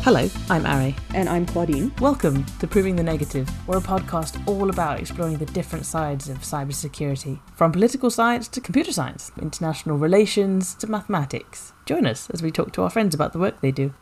Hello, I'm Ari. And I'm Claudine. Welcome to Proving the Negative. We're a podcast all about exploring the different sides of cybersecurity, from political science to computer science, international relations to mathematics. Join us as we talk to our friends about the work they do.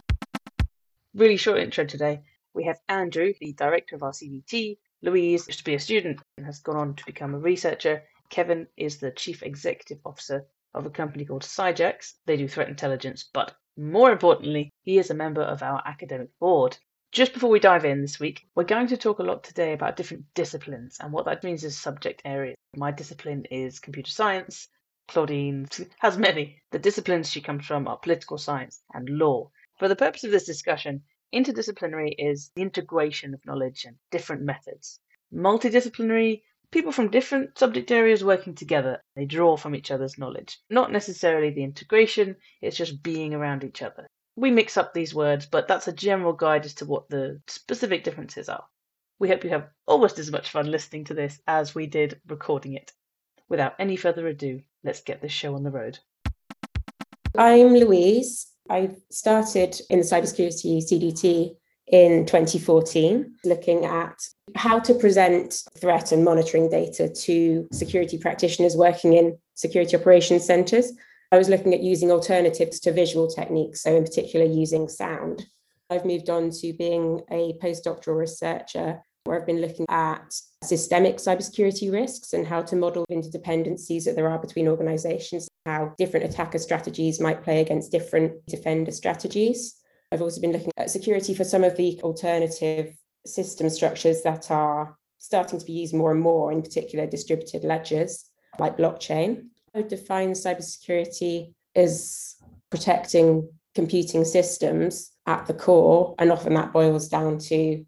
Really short intro today. We have Andrew, the director of our CDT. Louise used to be a student and has gone on to become a researcher. Kevin is the chief executive officer of a company called Cyjax. They do threat intelligence, but more importantly, he is a member of our academic board. Just before we dive in this week, we're going to talk a lot today about different disciplines and what that means is subject areas. My discipline is computer science. Claudine has many. The disciplines she comes from are political science and law. For the purpose of this discussion, interdisciplinary is the integration of knowledge and different methods. Multidisciplinary, people from different subject areas working together. They draw from each other's knowledge. Not necessarily the integration, it's just being around each other. We mix up these words, but that's a general guide as to what the specific differences are. We hope you have almost as much fun listening to this as we did recording it. Without any further ado, let's get this show on the road. I'm Louise. I started in the cybersecurity CDT in 2014, looking at how to present threat and monitoring data to security practitioners working in security operations centres. I was looking at using alternatives to visual techniques, so in particular using sound. I've moved on to being a postdoctoral researcher where I've been looking at systemic cybersecurity risks and how to model interdependencies that there are between organisations, how different attacker strategies might play against different defender strategies. I've also been looking at security for some of the alternative system structures that are starting to be used more and more, in particular distributed ledgers like blockchain. I would define cybersecurity as protecting computing systems at the core, and often that boils down to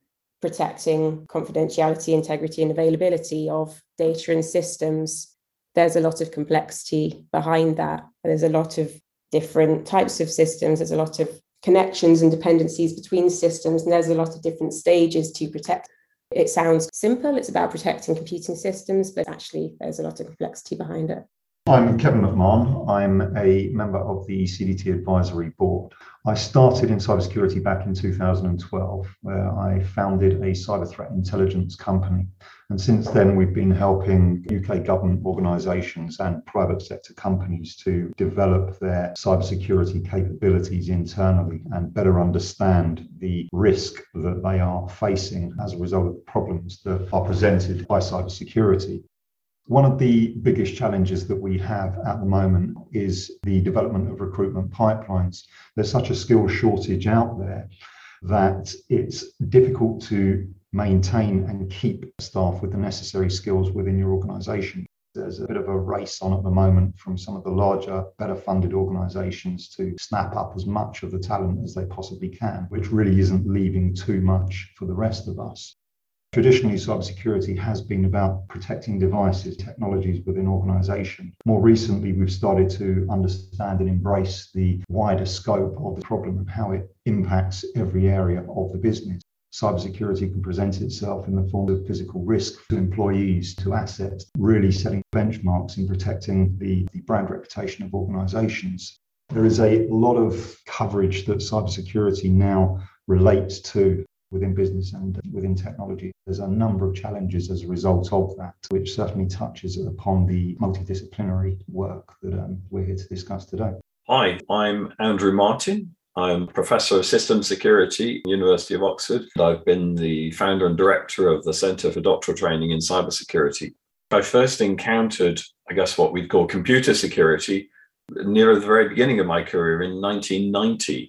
protecting confidentiality, integrity, and availability of data and systems. There's a lot of complexity behind that. There's a lot of different types of systems. There's a lot of connections and dependencies between systems, and there's a lot of different stages to protect. It sounds simple, it's about protecting computing systems, but actually there's a lot of complexity behind it. I'm Kevin McMahon. I'm a member of the CDT Advisory Board. I started in cybersecurity back in 2012, where I founded a cyber threat intelligence company. And since then, we've been helping UK government organisations and private sector companies to develop their cybersecurity capabilities internally and better understand the risk that they are facing as a result of the problems that are presented by cybersecurity. One of the biggest challenges that we have at the moment is the development of recruitment pipelines. There's such a skill shortage out there that it's difficult to maintain and keep staff with the necessary skills within your organisation. There's a bit of a race on at the moment from some of the larger, better funded organisations to snap up as much of the talent as they possibly can, which really isn't leaving too much for the rest of us. Traditionally, cybersecurity has been about protecting devices, technologies within organisations. More recently, we've started to understand and embrace the wider scope of the problem and how it impacts every area of the business. Cybersecurity can present itself in the form of physical risk to employees, to assets, really setting benchmarks in protecting the brand reputation of organisations. There is a lot of coverage that cybersecurity now relates to within business and within technology. There's a number of challenges as a result of that, which certainly touches upon the multidisciplinary work that we're here to discuss today. Hi, I'm Andrew Martin. I'm Professor of Systems Security at the University of Oxford. I've been the founder and director of the Centre for Doctoral Training in Cybersecurity. I first encountered, what we'd call computer security near the very beginning of my career in 1990.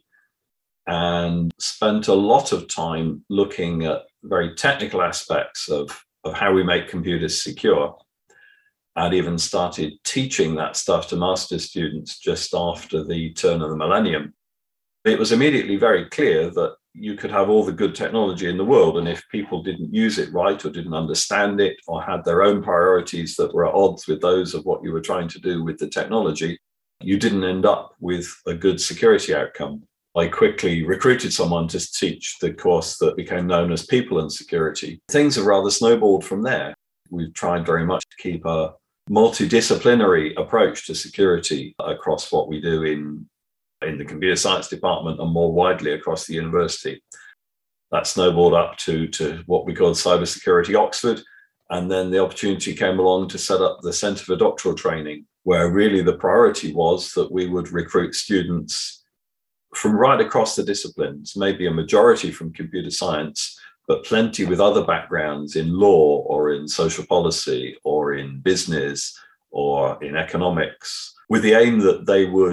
And spent a lot of time looking at very technical aspects of how we make computers secure, and even started teaching that stuff to master's students just after the turn of the millennium. It was immediately very clear that you could have all the good technology in the world, and if people didn't use it right or didn't understand it or had their own priorities that were at odds with those of what you were trying to do with the technology, you didn't end up with a good security outcome. I quickly recruited someone to teach the course that became known as People and Security. Things have rather snowballed from there. We've tried very much to keep a multidisciplinary approach to security across what we do in in the computer science department and more widely across the university. That snowballed up to what we call Cybersecurity Oxford. And then the opportunity came along to set up the Centre for Doctoral Training, where really the priority was that we would recruit students from right across the disciplines, maybe a majority from computer science, but plenty with other backgrounds in law or in social policy or in business or in economics, with the aim that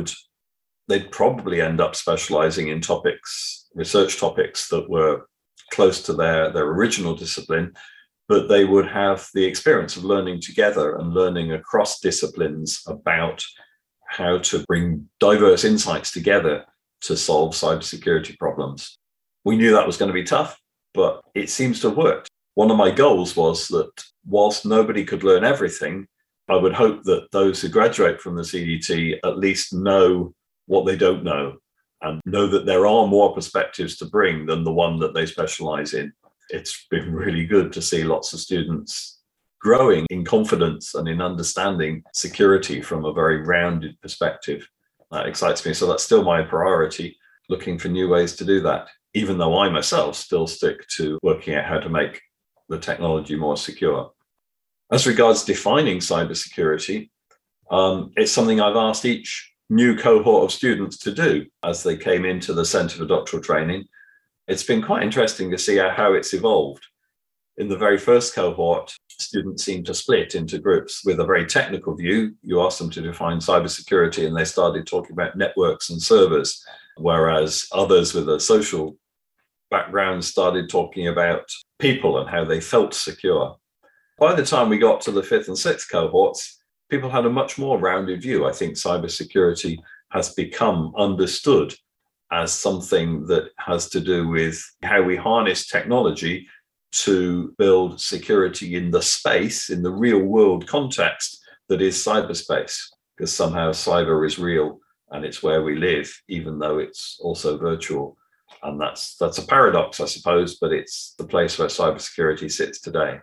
they'd probably end up specializing in research topics that were close to their original discipline, but they would have the experience of learning together and learning across disciplines about how to bring diverse insights together to solve cybersecurity problems. We knew that was going to be tough, but it seems to have worked. One of my goals was that whilst nobody could learn everything, I would hope that those who graduate from the CDT at least know what they don't know and know that there are more perspectives to bring than the one that they specialize in. It's been really good to see lots of students growing in confidence and in understanding security from a very rounded perspective. That excites me. So that's still my priority, looking for new ways to do that, even though I myself still stick to working out how to make the technology more secure. As regards defining cybersecurity, it's something I've asked each new cohort of students to do as they came into the Centre for Doctoral Training. It's been quite interesting to see how it's evolved. In the very first cohort, students seemed to split into groups with a very technical view. You asked them to define cybersecurity and they started talking about networks and servers, whereas others with a social background started talking about people and how they felt secure. By the time we got to the fifth and sixth cohorts, people had a much more rounded view. I think cybersecurity has become understood as something that has to do with how we harness technology to build security in the space, in the real world context that is cyberspace, because somehow cyber is real and it's where we live, even though it's also virtual. And that's a paradox, I suppose, but it's the place where cybersecurity sits today.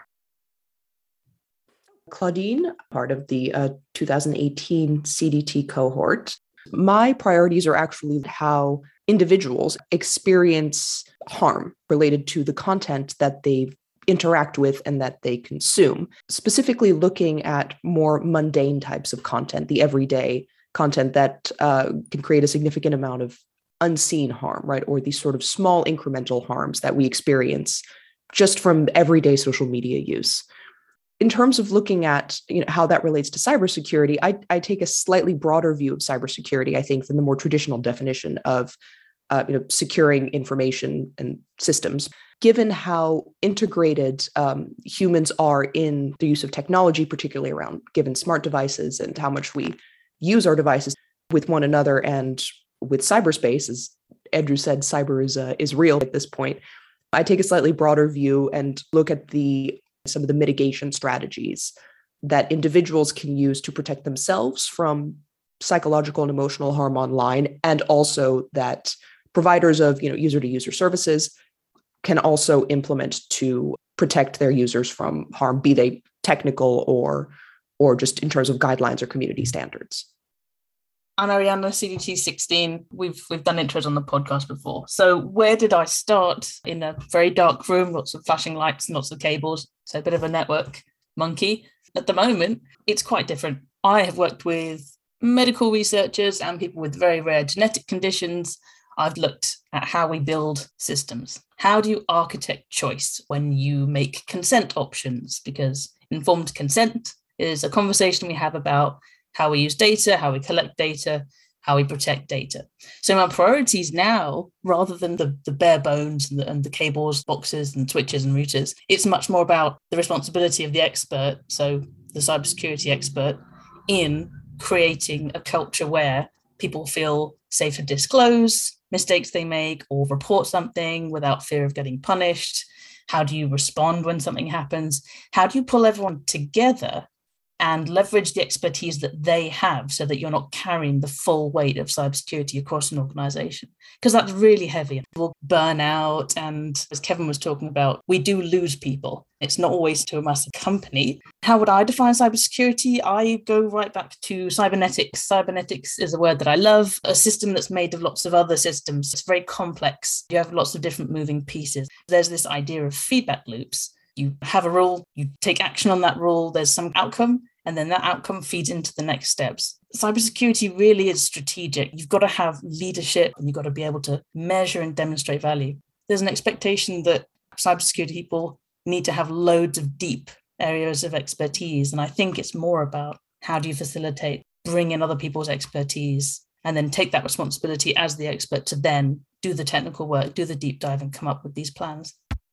Claudine, part of the 2018 CDT cohort. My priorities are actually how individuals experience harm related to the content that they interact with and that they consume, specifically looking at more mundane types of content, the everyday content that can create a significant amount of unseen harm, right? Or these sort of small incremental harms that we experience just from everyday social media use. In terms of looking at how that relates to cybersecurity, I take a slightly broader view of cybersecurity, I think, than the more traditional definition of securing information and systems. Given how integrated humans are in the use of technology, particularly around given smart devices and how much we use our devices with one another and with cyberspace, as Andrew said, cyber is real at this point. I take a slightly broader view and look at some of the mitigation strategies that individuals can use to protect themselves from psychological and emotional harm online, and also that providers of user-to-user services can also implement to protect their users from harm, be they technical or just in terms of guidelines or community standards. I'm Arianna, CDT 16. We've done intros on the podcast before. So where did I start? In a very dark room, lots of flashing lights and lots of cables. So a bit of a network monkey. At the moment, it's quite different. I have worked with medical researchers and people with very rare genetic conditions. I've looked at how we build systems. How do you architect choice when you make consent options? Because informed consent is a conversation we have about how we use data, how we collect data, how we protect data. So my priorities now, rather than the bare bones and the cables, boxes and switches and routers, it's much more about the responsibility of the expert, so the cybersecurity expert, in creating a culture where people feel safe to disclose mistakes they make or report something without fear of getting punished. How do you respond when something happens? How do you pull everyone together and leverage the expertise that they have so that you're not carrying the full weight of cybersecurity across an organization. Because that's really heavy. We'll burn out. And as Kevin was talking about, we do lose people. It's not always to a massive company. How would I define cybersecurity? I go right back to cybernetics. Cybernetics is a word that I love, a system that's made of lots of other systems. It's very complex. You have lots of different moving pieces. There's this idea of feedback loops. You have a rule, you take action on that rule, there's some outcome, and then that outcome feeds into the next steps. Cybersecurity really is strategic. You've got to have leadership and you've got to be able to measure and demonstrate value. There's an expectation that cybersecurity people need to have loads of deep areas of expertise. And I think it's more about how do you facilitate, bring in other people's expertise, and then take that responsibility as the expert to then do the technical work, do the deep dive, and come up with these plans.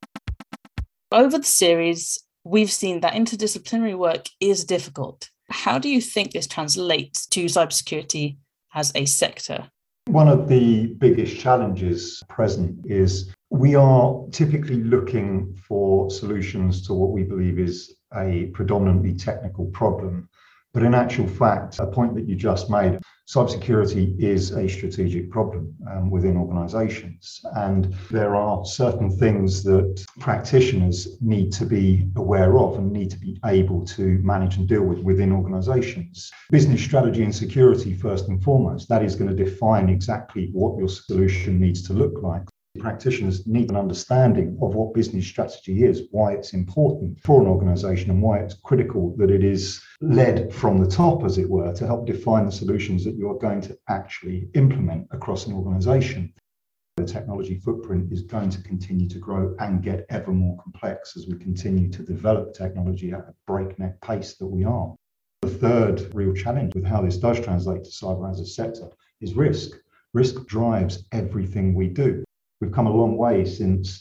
Over the series, we've seen that interdisciplinary work is difficult. How do you think this translates to cybersecurity as a sector? One of the biggest challenges present is we are typically looking for solutions to what we believe is a predominantly technical problem. But in actual fact, a point that you just made, cybersecurity is a strategic problem within organizations. And there are certain things that practitioners need to be aware of and need to be able to manage and deal with within organizations. Business strategy and security, first and foremost, that is going to define exactly what your solution needs to look like. Practitioners need an understanding of what business strategy is, why it's important for an organization, and why it's critical that it is led from the top, as it were, to help define the solutions that you are going to actually implement across an organization. The technology footprint is going to continue to grow and get ever more complex as we continue to develop technology at a breakneck pace that we are. The third real challenge with how this does translate to cyber as a sector is risk. Risk drives everything we do. We've come a long way since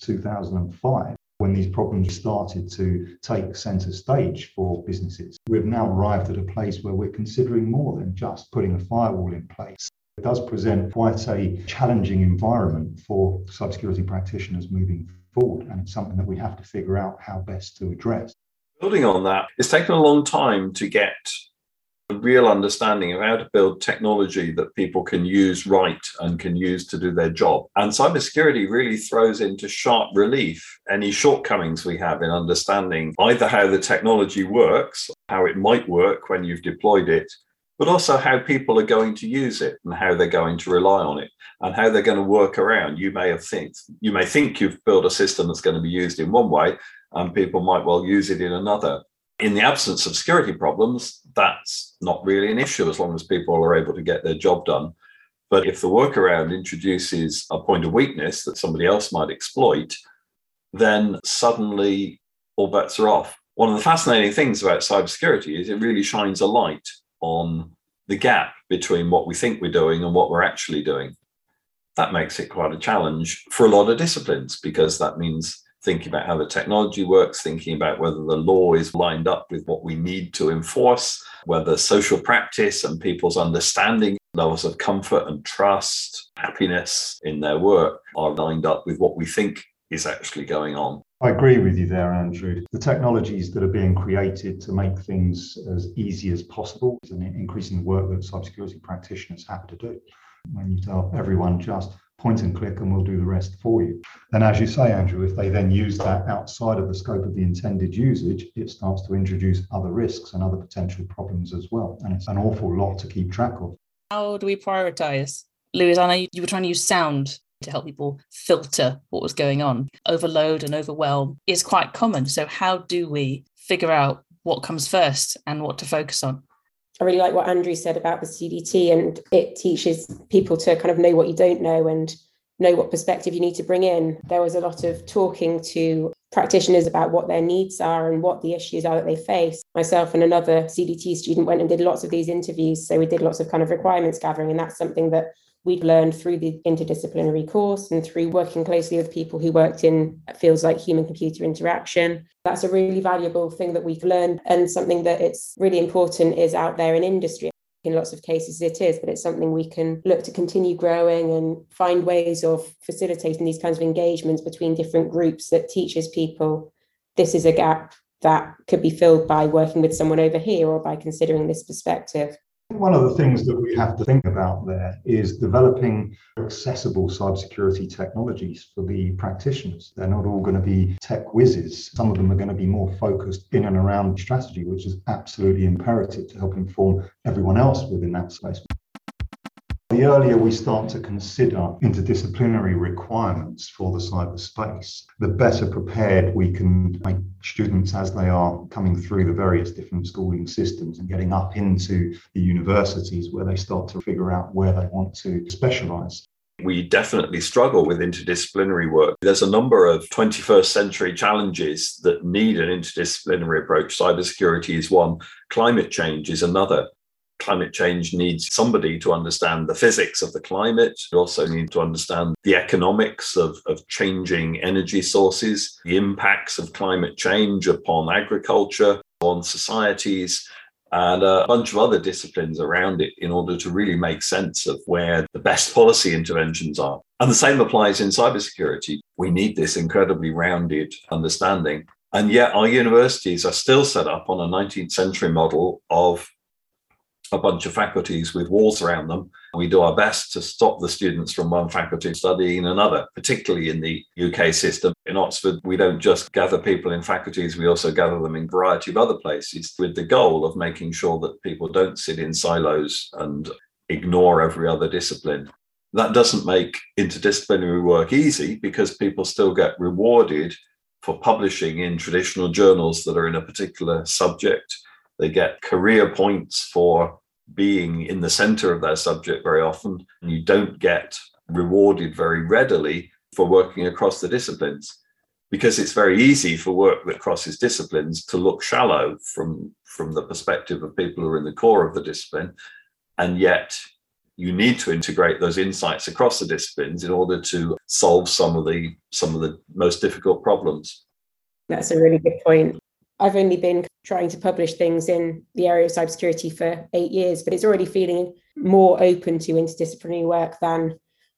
2005 when these problems started to take centre stage for businesses. We've now arrived at a place where we're considering more than just putting a firewall in place. It does present quite a challenging environment for cybersecurity practitioners moving forward, and it's something that we have to figure out how best to address. Building on that, it's taken a long time to get a real understanding of how to build technology that people can use right and can use to do their job. And cybersecurity really throws into sharp relief any shortcomings we have in understanding either how the technology works, how it might work when you've deployed it, but also how people are going to use it and how they're going to rely on it and how they're going to work around. You may think you've built a system that's going to be used in one way, and people might well use it in another. In the absence of security problems, that's not really an issue as long as people are able to get their job done. But if the workaround introduces a point of weakness that somebody else might exploit, then suddenly all bets are off. One of the fascinating things about cybersecurity is it really shines a light on the gap between what we think we're doing and what we're actually doing. That makes it quite a challenge for a lot of disciplines, because that means thinking about how the technology works, thinking about whether the law is lined up with what we need to enforce, whether social practice and people's understanding, levels of comfort and trust, happiness in their work are lined up with what we think is actually going on. I agree with you there, Andrew. The technologies that are being created to make things as easy as possible is increasing the work that cybersecurity practitioners have to do. When you tell everyone just point and click and we'll do the rest for you. Then, as you say, Andrew, if they then use that outside of the scope of the intended usage, it starts to introduce other risks and other potential problems as well. And it's an awful lot to keep track of. How do we prioritize? Louise, I know you were trying to use sound to help people filter what was going on. Overload and overwhelm is quite common. So how do we figure out what comes first and what to focus on? I really like what Andrew said about the CDT, and it teaches people to kind of know what you don't know and know what perspective you need to bring in. There was a lot of talking to practitioners about what their needs are and what the issues are that they face. Myself and another CDT student went and did lots of these interviews. So we did lots of kind of requirements gathering, and that's something that we'd learned through the interdisciplinary course and through working closely with people who worked in fields like human-computer interaction. That's a really valuable thing that we've learned, and something that it's really important is out there in industry. In lots of cases it is, but it's something we can look to continue growing and find ways of facilitating these kinds of engagements between different groups that teaches people this is a gap that could be filled by working with someone over here or by considering this perspective? One of the things that we have to think about there is developing accessible cybersecurity technologies for the practitioners. They're not all going to be tech whizzes. Some of them are going to be more focused in and around strategy, which is absolutely imperative to help inform everyone else within that space. The earlier we start to consider interdisciplinary requirements for the cyberspace, the better prepared we can make students as they are coming through the various different schooling systems and getting up into the universities where they start to figure out where they want to specialise. We definitely struggle with interdisciplinary work. There's a number of 21st century challenges that need an interdisciplinary approach. Cybersecurity is one, climate change is another. Climate change needs somebody to understand the physics of the climate. You also need to understand the economics of changing energy sources, the impacts of climate change upon agriculture, on societies, and a bunch of other disciplines around it in order to really make sense of where the best policy interventions are. And the same applies in cybersecurity. We need this incredibly rounded understanding. And yet our universities are still set up on a 19th century model of a bunch of faculties with walls around them. We do our best to stop the students from one faculty studying another, particularly in the UK system. In Oxford, we don't just gather people in faculties, we also gather them in a variety of other places with the goal of making sure that people don't sit in silos and ignore every other discipline. That doesn't make interdisciplinary work easy because people still get rewarded for publishing in traditional journals that are in a particular subject. They get career points for being in the center of their subject very often, and you don't get rewarded very readily for working across the disciplines, because it's very easy for work that crosses disciplines to look shallow from the perspective of people who are in the core of the discipline. And yet you need to integrate those insights across the disciplines in order to solve some of the most difficult problems. That's a really good point. I've only been trying to publish things in the area of cybersecurity for 8 years, but it's already feeling more open to interdisciplinary work than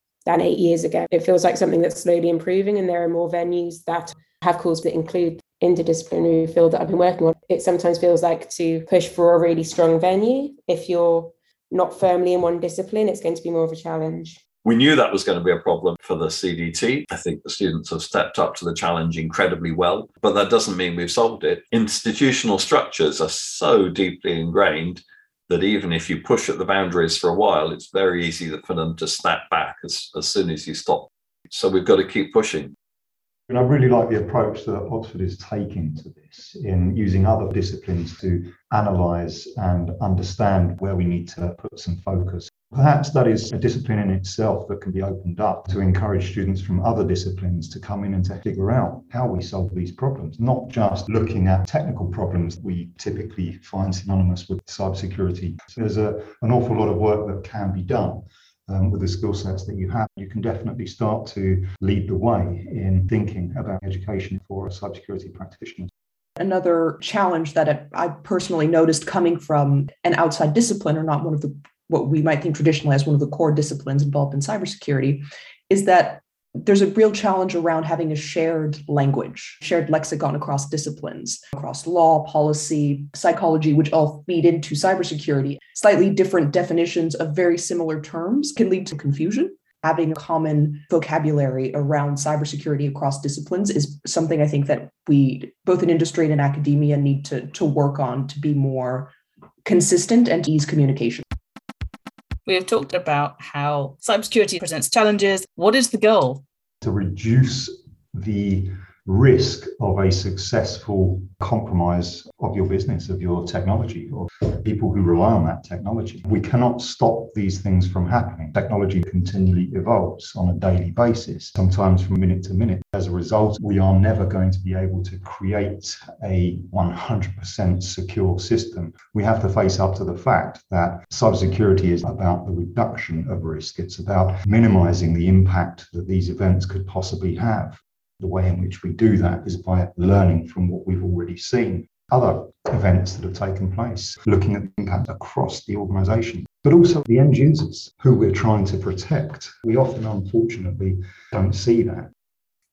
8 years ago. It feels like something that's slowly improving, and there are more venues that have calls that include interdisciplinary field that I've been working on. It sometimes feels like to push for a really strong venue. If you're not firmly in one discipline, it's going to be more of a challenge. We knew that was going to be a problem for the CDT. I think the students have stepped up to the challenge incredibly well, but that doesn't mean we've solved it. Institutional structures are so deeply ingrained that even if you push at the boundaries for a while, it's very easy for them to snap back as soon as you stop. So we've got to keep pushing. And I really like the approach that Oxford is taking to this in using other disciplines to analyse and understand where we need to put some focus. Perhaps that is a discipline in itself that can be opened up to encourage students from other disciplines to come in and to figure out how we solve these problems, not just looking at technical problems we typically find synonymous with cybersecurity. So there's an awful lot of work that can be done. With the skill sets that you have, you can definitely start to lead the way in thinking about education for cybersecurity practitioners. Another challenge that I personally noticed coming from an outside discipline, or not one of the what we might think traditionally as one of the core disciplines involved in cybersecurity, is that there's a real challenge around having a shared language, shared lexicon across disciplines, across law, policy, psychology, which all feed into cybersecurity. Slightly different definitions of very similar terms can lead to confusion. Having a common vocabulary around cybersecurity across disciplines is something I think that we, both in industry and in academia, need to work on to be more consistent and ease communication. We have talked about how cybersecurity presents challenges. What is the goal? To reduce the risk of a successful compromise of your business, of your technology, or people who rely on that technology. We cannot stop these things from happening. Technology continually evolves on a daily basis, sometimes from minute to minute. As a result, we are never going to be able to create a 100% secure system. We have to face up to the fact that cybersecurity is about the reduction of risk. It's about minimizing the impact that these events could possibly have. The way in which we do that is by learning from what we've already seen, other events that have taken place, looking at the impact across the organisation, but also the end users who we're trying to protect. We often, unfortunately, don't see that.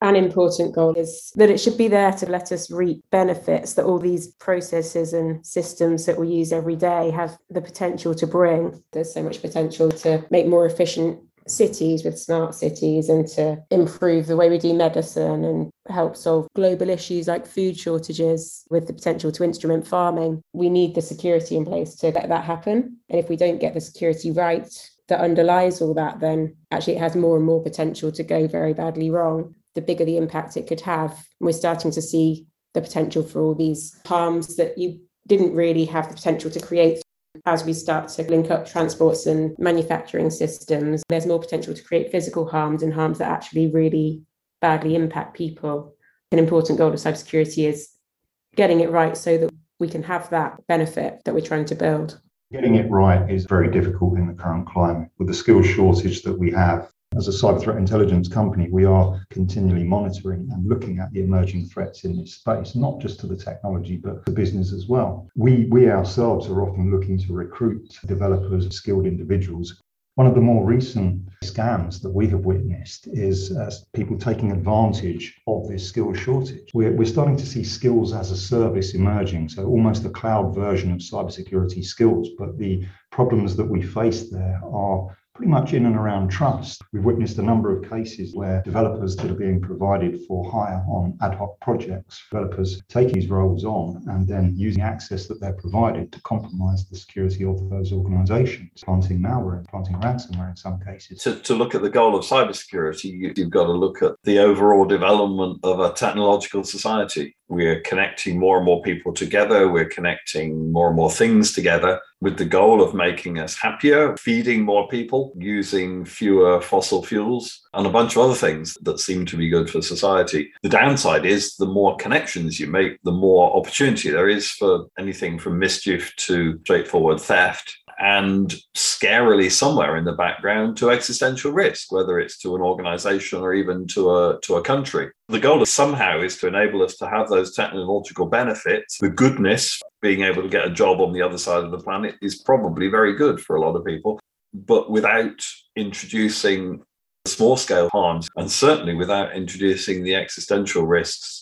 an important goal is that it should be there to let us reap benefits that all these processes and systems that we use every day have the potential to bring. There's so much potential to make more efficient cities with smart cities and to improve the way we do medicine and help solve global issues like food shortages with the potential to instrument farming. We need the security in place to let that happen. And if we don't get the security right that underlies all that, then actually it has more and more potential to go very badly wrong. The bigger the impact it could have. We're starting to see the potential for all these harms that you didn't really have the potential to create. As we start to link up transports and manufacturing systems, there's more potential to create physical harms and harms that actually really badly impact people. An important goal of cybersecurity is getting it right so that we can have that benefit that we're trying to build. Getting it right is very difficult in the current climate. With the skills shortage that we have, as a cyber threat intelligence company, we are continually monitoring and looking at the emerging threats in this space, not just to the technology, but to business as well. We ourselves are often looking to recruit developers, skilled individuals. One of the more recent scams that we have witnessed is people taking advantage of this skills shortage. We're starting to see skills as a service emerging, so almost a cloud version of cybersecurity skills. But the problems that we face there are pretty much in and around trust. We've witnessed a number of cases where developers that are being provided for hire on ad hoc projects, developers taking these roles on and then using access that they're provided to compromise the security of those organizations, planting malware and planting ransomware in some cases. To look at the goal of cybersecurity, you've got to look at the overall development of a technological society. We're connecting more and more people together. We're connecting more and more things together with the goal of making us happier, feeding more people, using fewer fossil fuels, and a bunch of other things that seem to be good for society. The downside is the more connections you make, the more opportunity there is for anything from mischief to straightforward theft, and scarily somewhere in the background to existential risk, whether it's to an organization or even to a country. The goal somehow is to enable us to have those technological benefits. The goodness, being able to get a job on the other side of the planet, is probably very good for a lot of people, but without introducing small-scale harms, and certainly without introducing the existential risks.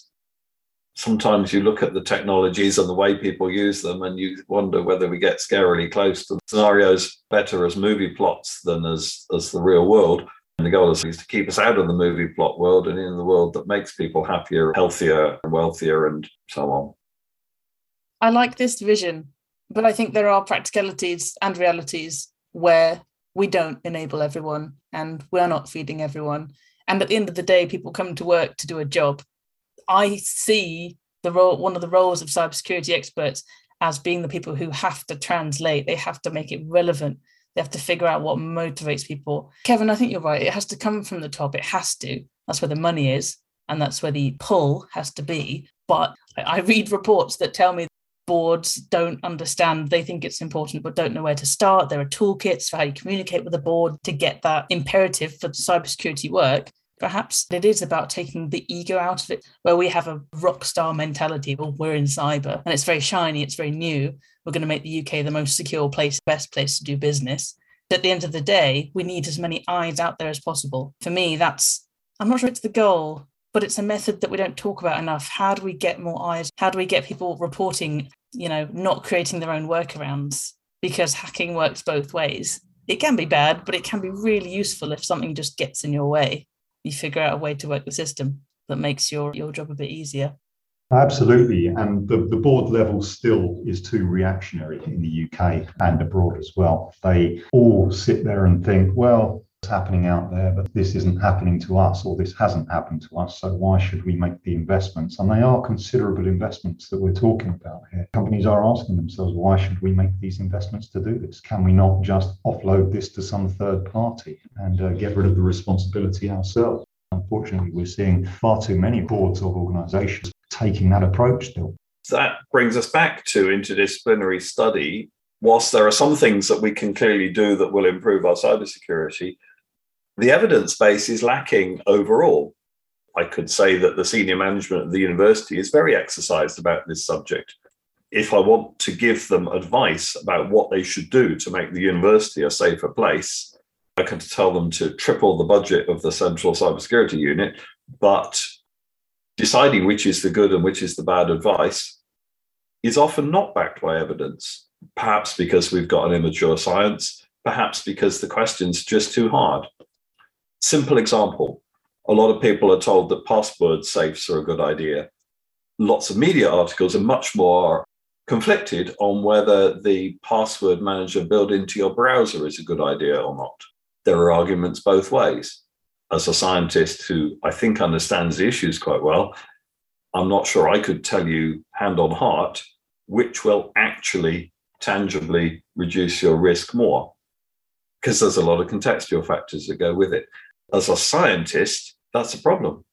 Sometimes you look at the technologies and the way people use them and you wonder whether we get scarily close to scenarios better as movie plots than as the real world. And the goal is to keep us out of the movie plot world and in the world that makes people happier, healthier, and wealthier, and so on. I like this vision, but I think there are practicalities and realities where we don't enable everyone and we're not feeding everyone. And at the end of the day, people come to work to do a job. I see one of the roles of cybersecurity experts as being the people who have to translate. They have to make it relevant. They have to figure out what motivates people. Kevin, I think you're right. It has to come from the top. It has to. That's where the money is. And that's where the pull has to be. But I read reports that tell me boards don't understand. They think it's important, but don't know where to start. There are toolkits for how you communicate with the board to get that imperative for cybersecurity work. Perhaps it is about taking the ego out of it, where we have a rock star mentality. Well, we're in cyber and it's very shiny, it's very new. We're going to make the UK the most secure place, best place to do business. At the end of the day, we need as many eyes out there as possible. For me, I'm not sure it's the goal, but it's a method that we don't talk about enough. How do we get more eyes? How do we get people reporting, not creating their own workarounds? Because hacking works both ways. It can be bad, but it can be really useful if something just gets in your way. You figure out a way to work the system that makes your job a bit easier. Absolutely. And the board level still is too reactionary in the UK and abroad as well. They all sit there and think, well, it's happening out there, but this isn't happening to us, or this hasn't happened to us. So why should we make the investments? And they are considerable investments that we're talking about here. Companies are asking themselves, why should we make these investments to do this? Can we not just offload this to some third party and get rid of the responsibility ourselves? Unfortunately, we're seeing far too many boards of organizations taking that approach still. That brings us back to interdisciplinary study. Whilst there are some things that we can clearly do that will improve our cybersecurity, the evidence base is lacking overall. I could say that the senior management of the university is very exercised about this subject. If I want to give them advice about what they should do to make the university a safer place, I can tell them to triple the budget of the central cybersecurity unit, but deciding which is the good and which is the bad advice is often not backed by evidence, perhaps because we've got an immature science, perhaps because the question's just too hard. Simple example, a lot of people are told that password safes are a good idea. Lots of media articles are much more conflicted on whether the password manager built into your browser is a good idea or not. There are arguments both ways. As a scientist who I think understands the issues quite well, I'm not sure I could tell you hand on heart which will actually tangibly reduce your risk more, because there's a lot of contextual factors that go with it. As a scientist, that's a problem.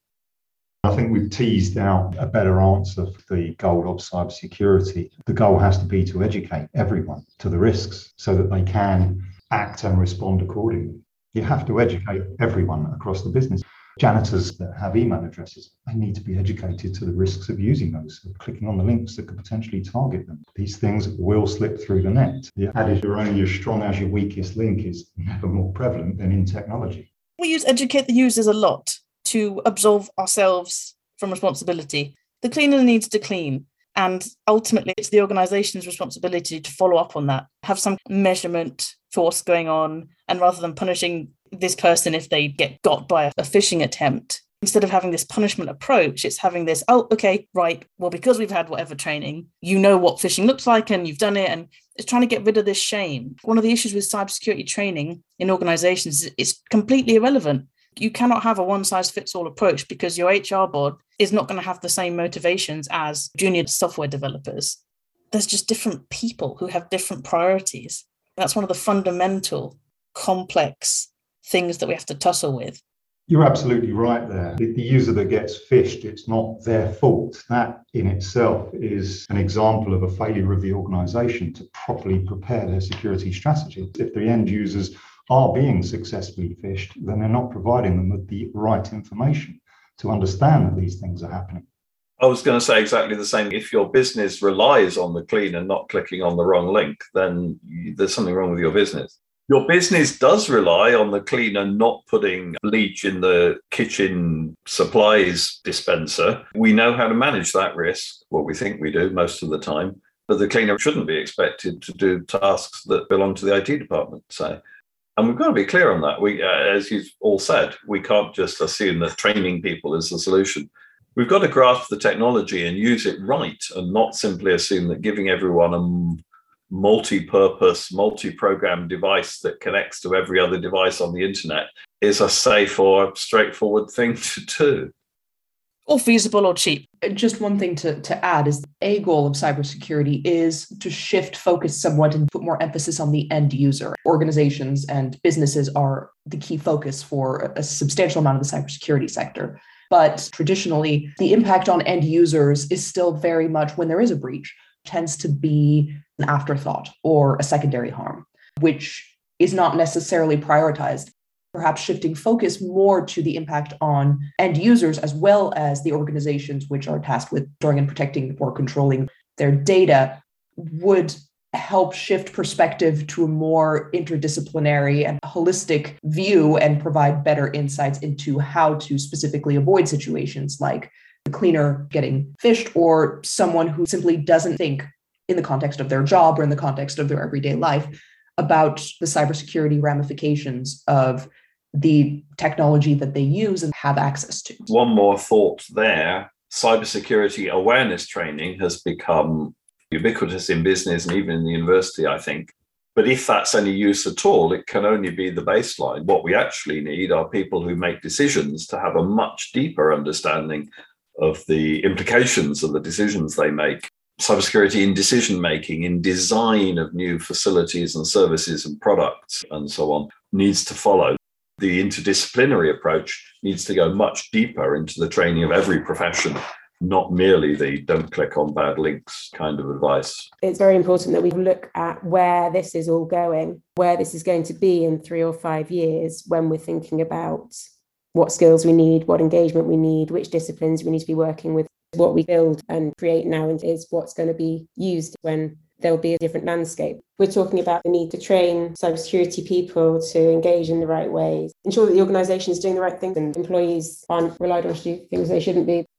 I think we've teased out a better answer for the goal of cybersecurity. The goal has to be to educate everyone to the risks so that they can act and respond accordingly. You have to educate everyone across the business. Janitors that have email addresses, they need to be educated to the risks of using those, of clicking on the links that could potentially target them. These things will slip through the net. The adage, you're only as strong as your weakest link, is never more prevalent than in technology. We use educate the users a lot to absolve ourselves from responsibility. The cleaner needs to clean. And ultimately, it's the organization's responsibility to follow up on that, have some measurement for what's going on. And rather than punishing this person if they get got by a phishing attempt, instead of having this punishment approach, it's having this, oh, okay, right. Well, because we've had whatever training, you know what phishing looks like and you've done it. And it's trying to get rid of this shame. One of the issues with cybersecurity training in organizations is it's completely irrelevant. You cannot have a one-size-fits-all approach because your HR board is not going to have the same motivations as junior software developers. There's just different people who have different priorities. That's one of the fundamental, complex things that we have to tussle with. You're absolutely right there. The user that gets phished, it's not their fault. That in itself is an example of a failure of the organization to properly prepare their security strategy. If the end users are being successfully phished, then they're not providing them with the right information to understand that these things are happening. I was going to say exactly the same. If your business relies on the clean and not clicking on the wrong link, then there's something wrong with your business. Your business does rely on the cleaner not putting bleach in the kitchen supplies dispenser. We know how to manage that risk. Well, we think we do most of the time. But the cleaner shouldn't be expected to do tasks that belong to the IT department, say. And we've got to be clear on that. We, as you've all said, we can't just assume that training people is the solution. We've got to grasp the technology and use it right and not simply assume that giving everyone a multi-purpose, multi-program device that connects to every other device on the internet is a safe or straightforward thing to do. Or feasible or cheap. Just one thing to add is a goal of cybersecurity is to shift focus somewhat and put more emphasis on the end user. Organizations and businesses are the key focus for a substantial amount of the cybersecurity sector. But traditionally, the impact on end users is still very much, when there is a breach, tends to be an afterthought or a secondary harm, which is not necessarily prioritized. Perhaps shifting focus more to the impact on end users as well as the organizations which are tasked with storing and protecting or controlling their data would help shift perspective to a more interdisciplinary and holistic view and provide better insights into how to specifically avoid situations like the cleaner getting phished or someone who simply doesn't think in the context of their job or in the context of their everyday life about the cybersecurity ramifications of the technology that they use and have access to. One more thought there. Cybersecurity awareness training has become ubiquitous in business and even in the university, I think. But if that's any use at all, it can only be the baseline. What we actually need are people who make decisions to have a much deeper understanding of the implications of the decisions they make. Cybersecurity in decision-making, in design of new facilities and services and products and so on, needs to follow. The interdisciplinary approach needs to go much deeper into the training of every profession, not merely the don't click on bad links kind of advice. It's very important that we look at where this is all going, where this is going to be in 3 or 5 years when we're thinking about what skills we need, what engagement we need, which disciplines we need to be working with. What we build and create now is what's going to be used when there will be a different landscape. We're talking about the need to train cybersecurity people to engage in the right ways, ensure that the organisation is doing the right things and employees aren't relied on to do things they shouldn't be.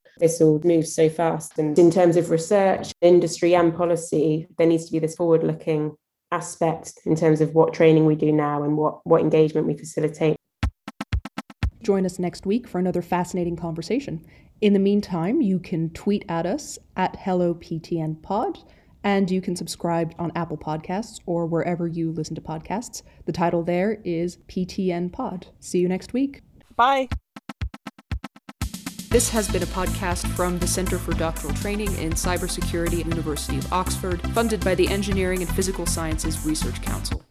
this all moves so fast. And in terms of research, industry and policy, there needs to be this forward-looking aspect in terms of what training we do now and what engagement we facilitate. Join us next week for another fascinating conversation. In the meantime, you can tweet at us at HelloPTNPod, and you can subscribe on Apple Podcasts or wherever you listen to podcasts. The title there is PTN Pod. See you next week. Bye. This has been a podcast from the Centre for Doctoral Training in Cybersecurity at University of Oxford, funded by the Engineering and Physical Sciences Research Council.